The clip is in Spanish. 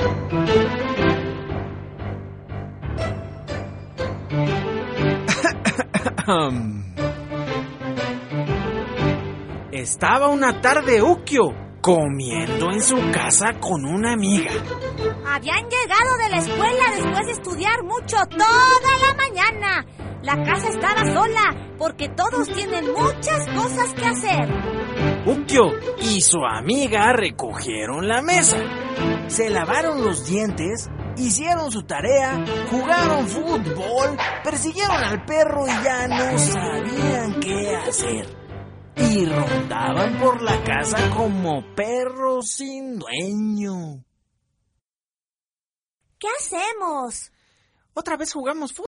Estaba una tarde Ukio comiendo en su casa con una amiga. Habían llegado de la escuela después de estudiar mucho toda la mañana. La casa estaba sola porque todos tienen muchas cosas que hacer. Ukio y su amiga recogieron la mesa, se lavaron los dientes, hicieron su tarea, jugaron fútbol, persiguieron al perro y ya no sabían qué hacer. Y rondaban por la casa como perros sin dueño. ¿Qué hacemos? Otra vez jugamos fútbol.